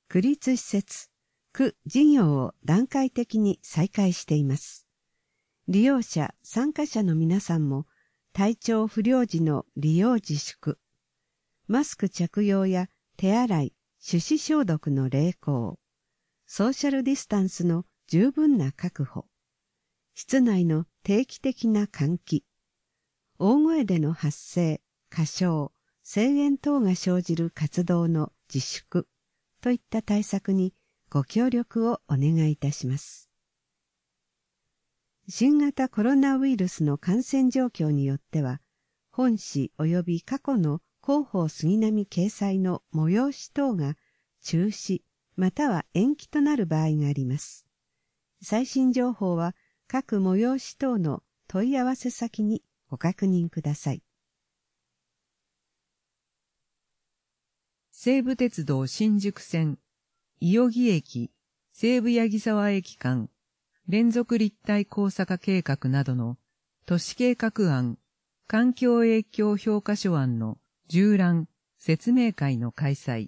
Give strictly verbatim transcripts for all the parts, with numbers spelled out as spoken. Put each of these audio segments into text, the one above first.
区立施設、区事業を段階的に再開しています。利用者、参加者の皆さんも体調不良時の利用自粛、マスク着用や手洗い、手指消毒の励行、ソーシャルディスタンスの十分な確保、室内の定期的な換気、大声での発声、歌唱、声援等が生じる活動の自粛といった対策にご協力をお願いいたします。新型コロナウイルスの感染状況によっては、本誌及び過去の広報杉並掲載の催し等が中止または延期となる場合があります。最新情報は各催し等の問い合わせ先にご確認ください。 西武鉄道新宿線、伊予木駅、西武八木沢駅間、連続立体交差化計画などの都市計画案、環境影響評価書案の縦覧、説明会の開催。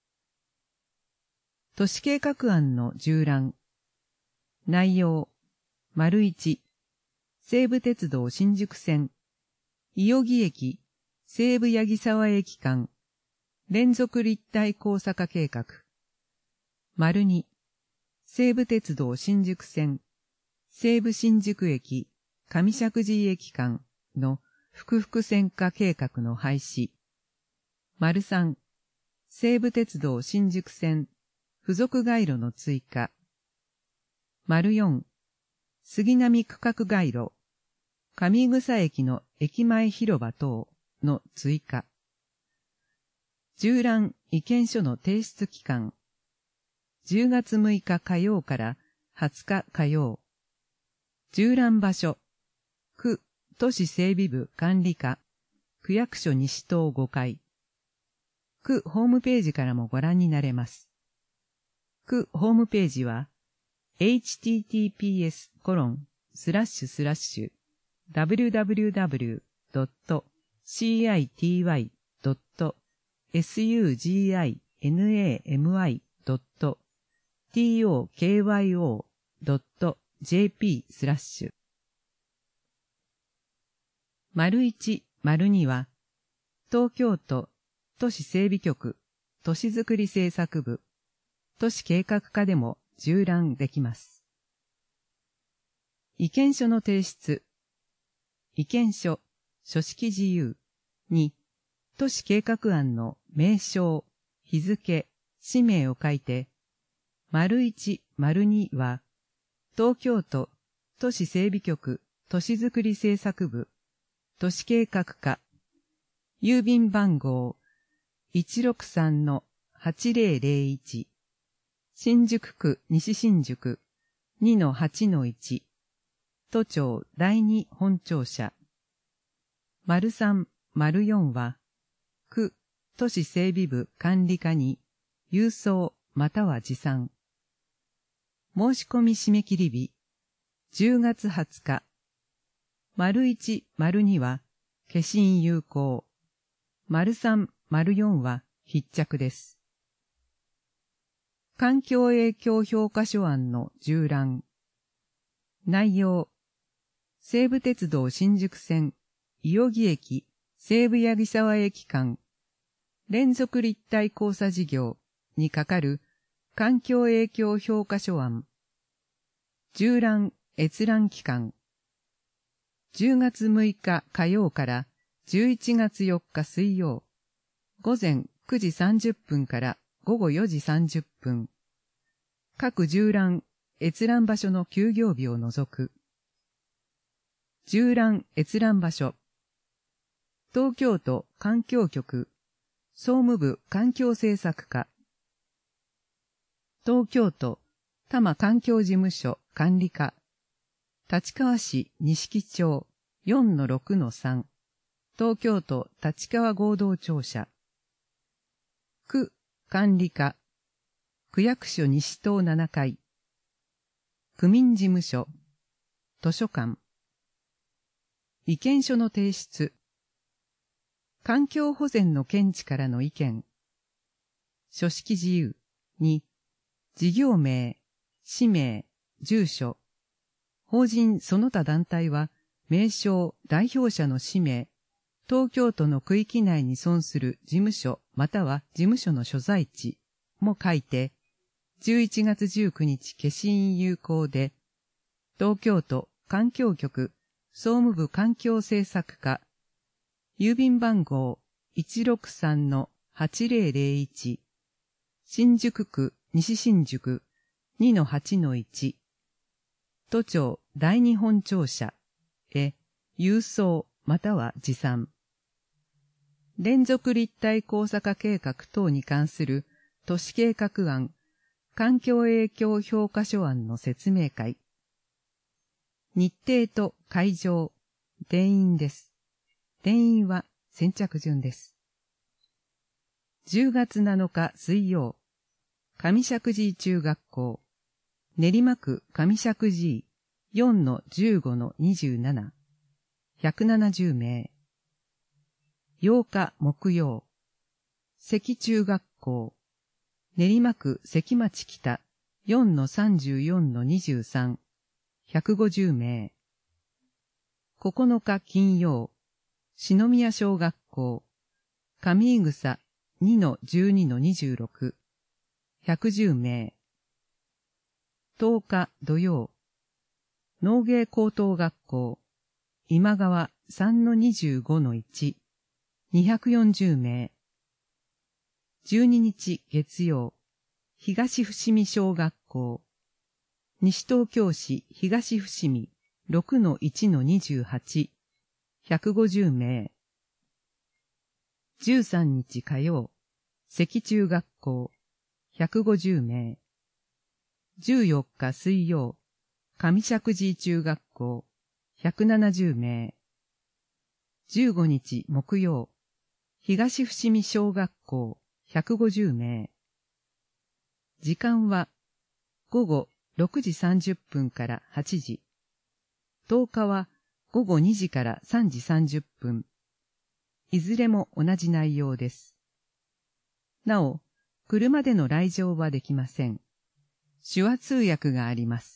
都市計画案の縦覧。内容、丸一、西武鉄道新宿線、伊予木駅、西武八木沢駅間、連続立体交差化計画。丸二、西武鉄道新宿線、西武新宿駅、上石神井駅間の複々線化計画の廃止。丸三、西武鉄道新宿線、付属街路の追加。丸四、杉並区画街路、上草駅の駅前広場等の追加。縦覧意見書の提出期間。じゅうがつむいか火曜からはつか火曜。縦覧場所。区都市整備部管理課。区役所西棟ごかい。区ホームページからもご覧になれます。区ホームページは エイチティーティーピーエスコロンスラッシュスラッシュダブリューダブリューダブリュードットシーアイティーワイドットエスユージーアイエヌエーエムアイドットティーオーケーワイオードットジェーピースラッシュ。丸一、丸二は、東京都都市整備局都市づくり政策部都市計画課でも縦覧できます。意見書の提出。意見書、書式自由。に、都市計画案の名称、日付、氏名を書いて、丸一、丸二は、東京都都市整備局都市づくり政策部都市計画課郵便番号 いちろくさんのはちぜろぜろいち 新宿区西新宿 にのはちのいち 都庁だいに本庁舎。丸三、丸四は区都市整備部管理課に郵送または持参。申し込み締め切り日、じゅうがつはつか。丸一、丸二は、消印有効。丸三、丸四は、必着です。環境影響評価書案の縦覧。内容。西武鉄道新宿線、伊予木駅、西武八木沢駅間、連続立体交差事業にかかる環境影響評価書案。縦覧閲覧期間。じゅうがつむいか火曜からじゅういちがつよっか水曜。午前くじさんじゅっぷんから午後よじさんじゅっぷん。各縦覧閲覧場所の休業日を除く。縦覧閲覧場所。東京都環境局総務部環境政策課。東京都多摩環境事務所管理課。立川市錦町 よんのろくのさん。東京都立川合同庁舎。区管理課。区役所西棟ななかい。区民事務所。図書館。意見書の提出。環境保全の見地からの意見。書式自由。に、 事業名、氏名、住所、法人その他団体は、名称、代表者の氏名、東京都の区域内に存する事務所または事務所の所在地も書いて、じゅういちがつじゅうくにち消印有効で、東京都環境局総務部環境政策課、郵便番号 いちろくさんのはちぜろぜろいち、新宿区西新宿 にのはちのいち、都庁大日本庁舎へ郵送または持参。連続立体交差化計画等に関する都市計画案、環境影響評価書案の説明会。日程と会場、定員です。定員は先着順です。じゅうがつなのか水曜、上石神井中学校、練馬区上石神井 よんのじゅうごのにじゅうなな、ひゃくななじゅうめい。ようか木曜、関中学校、練馬区関町北 よんのさんじゅうよんのにじゅうさん、ひゃくごじゅうめい。ここのか金曜、篠宮小学校、上井草 にのじゅうにのにじゅうろく、ひゃくじゅうめい。とおか土曜、農芸高等学校、今川 さんのにじゅうごのいち、にひゃくよんじゅうめい。じゅうににち月曜、東伏見小学校、西東京市東伏見 ろくのいちのにじゅうはち、ひゃくごじゅうめい。じゅうさんにち火曜、関中学校、ひゃくごじゅうめい。じゅうよっか水曜、上石神井中学校、ひゃくななじゅうめい。じゅうごにち木曜、東伏見小学校、ひゃくごじゅうめい。時間は、ごごろくじさんじゅっぷんからはちじ。とおかは、ごごにじからさんじさんじゅっぷん。いずれも同じ内容です。なお、車での来場はできません。手話通訳があります。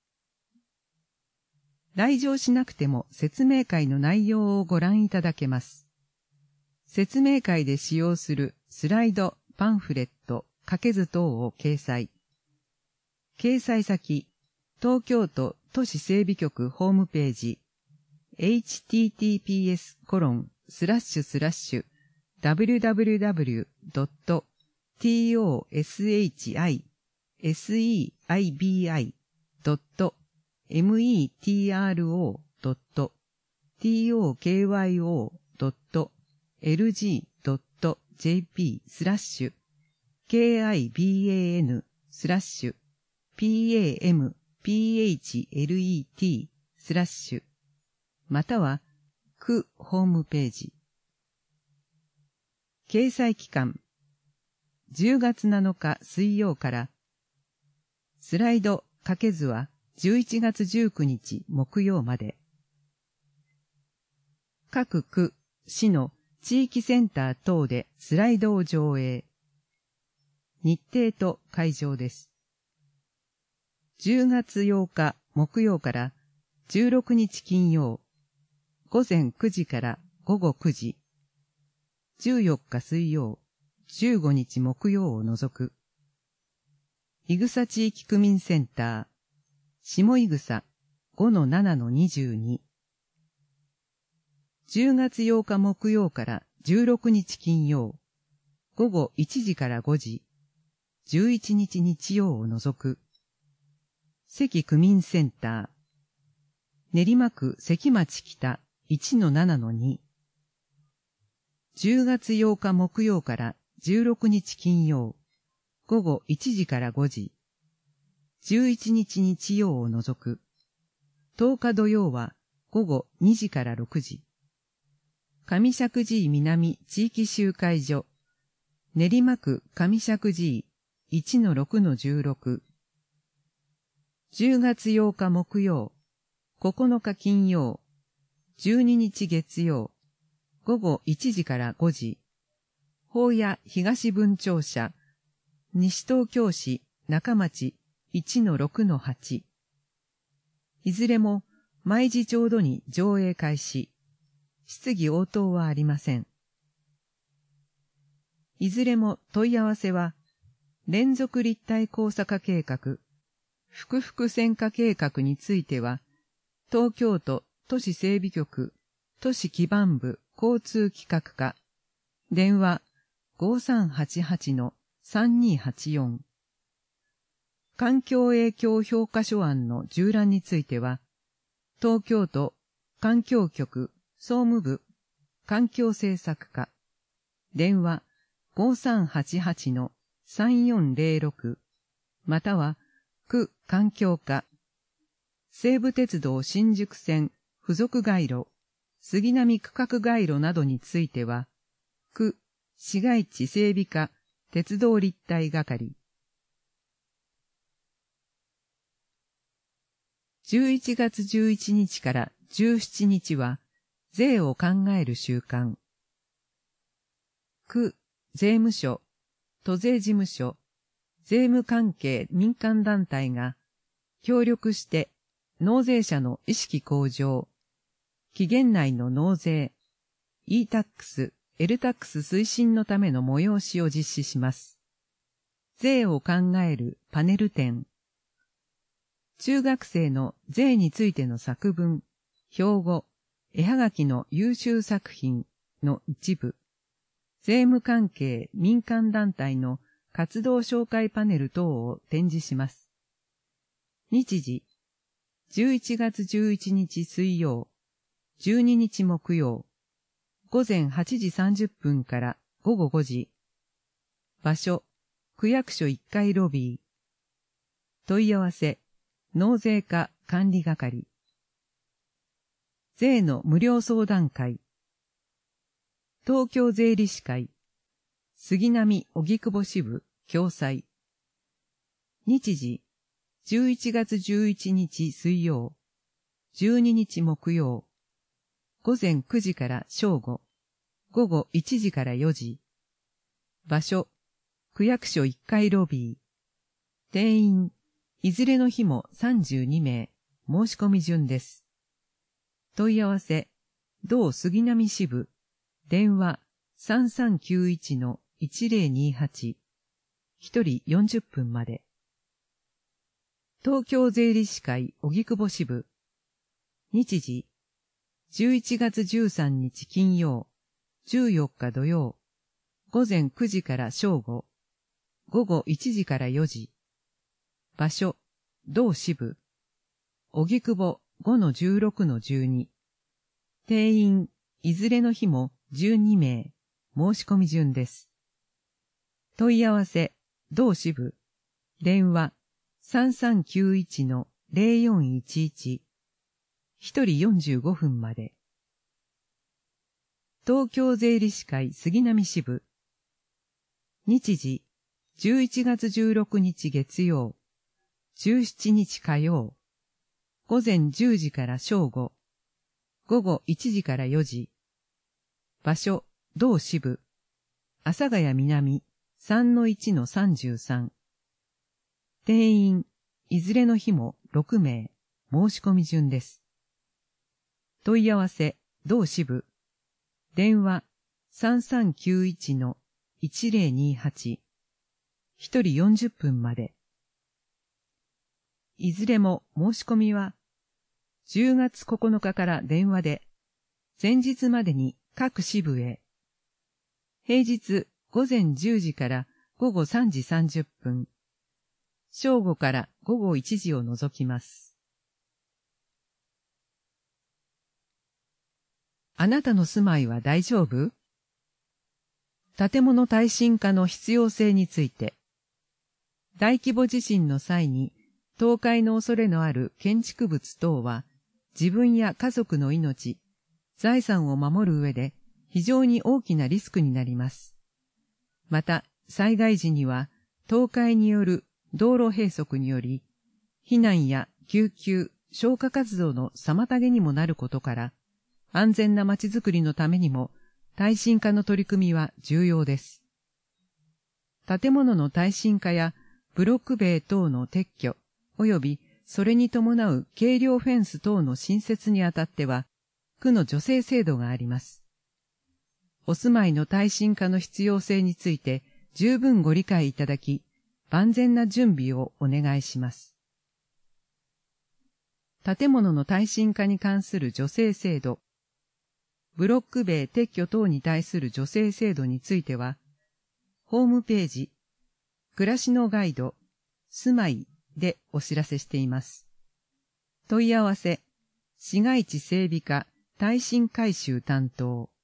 来場しなくても説明会の内容をご覧いただけます。説明会で使用するスライド、パンフレット、掛け図等を掲載。掲載先、東京都都市整備局ホームページ、エイチティーティーピーエスコロンスラッシュスラッシュダブリューダブリューダブリュードットトシシセイビドットメトロドットトキヨドットエルジードットジェーピースラッシュ ケーアイビーエーエヌ スラッシュ ピーエーエムピーエイチエルイーティー スラッシュまたは区ホームページ。掲載期間じゅうがつなのか水曜からスライド掛け図はじゅういちがつじゅうくにち木曜まで。各区、市の地域センター等でスライドを上映。日程と会場です。じゅうがつようか木曜からじゅうろくにち金曜、ごぜんくじからごごくじ。じゅうよっか水曜、じゅうごにち木曜を除く。いぐさ地域区民センター、下いぐさ ごのななのにじゅうに。じゅうがつようか木曜からじゅうろくにち金曜、ごごいちじからごじ。じゅういちにち日曜を除く。関区民センター、練馬区関町北 いちのななのに。じゅうがつようか木曜からじゅうろくにち金曜、ごごいちじからごじ。じゅういちにち日曜を除く。とおか土曜はごごにじからろくじ。上石神井南地域集会所、練馬区上石神井 いちのろくのじゅうろく。じゅうがつようか木曜、ここのか金曜、じゅうににち月曜、ごごいちじからごじ。宝谷東分庁舎、西東京市中町 いちのろくのはち。いずれも毎時ちょうどに上映開始。質疑応答はありません。いずれも問い合わせは、連続立体交差化計画、複々線化計画については、東京都都市整備局、都市基盤部交通企画課、電話 ごさんはちはちのさんにはちよん。環境影響評価書案の従覧については、東京都環境局総務部環境政策課、電話 ごさんはちはちのさんよんぜろろく、または区環境課、西武鉄道新宿線付属街路、杉並区画街路などについては、区市街地整備課鉄道立体係。じゅういちがつじゅういちにちからじゅうしちにちは、税を考える週間。区税務署、都税事務所、税務関係民間団体が、協力して納税者の意識向上、期限内の納税、イータックス、エルタックス 推進のための催しを実施します。税を考えるパネル展。中学生の税についての作文、標語、絵はがきの優秀作品の一部、税務関係民間団体の活動紹介パネル等を展示します。日時、じゅういちがつじゅういちにち水曜、じゅうににち木曜、ごぜんはちじさんじゅっぷんからごごごじ。場所、区役所いっかいロビー。問い合わせ、納税課管理係。税の無料相談会。東京税理士会。杉並荻窪支部共催。日時、じゅういちがつじゅういちにち水曜、じゅうににち木曜、ごぜんくじから正午、ごごいちじからよじ。場所、区役所いっかいロビー。定員、いずれの日もさんじゅうにめい、申し込み順です。問い合わせ、同杉並支部、電話 さんさんきゅういちのいちぜろにはち、ひとりよんじゅっぷんまで。東京税理士会荻窪支部。日時、じゅういちがつじゅうさんにち金曜、じゅうよっか土曜、ごぜんくじから正午、ごごいちじからよじ。場所、同支部。荻窪 ごのじゅうろくのじゅうに。定員、いずれの日もじゅうにめい、申し込み順です。問い合わせ、同支部。電話、さんさんきゅういちのぜろよんいちいち。ひとりよんじゅうごふんまで。東京税理士会杉並支部。日時、じゅういちがつじゅうろくにち月曜、じゅうしちにち火曜、ごぜんじゅうじから正午、ごごいちじからよじ。場所、同支部。阿佐ヶ谷南 さんのいちのさんじゅうさん。定員、いずれの日もろくめい、申し込み順です。問い合わせ、同支部。電話、さんさんきゅういちのいちぜろにはち。ひとりよんじゅっぷんまで。いずれも申し込みは、じゅうがつここのかから電話で、前日までに各支部へ。平日ごぜんじゅうじからごごさんじさんじゅっぷん。正午からごごいちじを除きます。あなたの住まいは大丈夫？建物耐震化の必要性について。大規模地震の際に倒壊の恐れのある建築物等は自分や家族の命、財産を守る上で非常に大きなリスクになります。また、災害時には倒壊による道路閉塞により、避難や救急、消火活動の妨げにもなることから、安全な街づくりのためにも耐震化の取り組みは重要です。建物の耐震化やブロック塀等の撤去、及びそれに伴う軽量フェンス等の新設にあたっては、区の助成制度があります。お住まいの耐震化の必要性について十分ご理解いただき、万全な準備をお願いします。建物の耐震化に関する助成制度、ブロック塀撤去等に対する助成制度については、ホームページ、暮らしのガイド、住まいでお知らせしています。問い合わせ、市街地整備課耐震改修担当。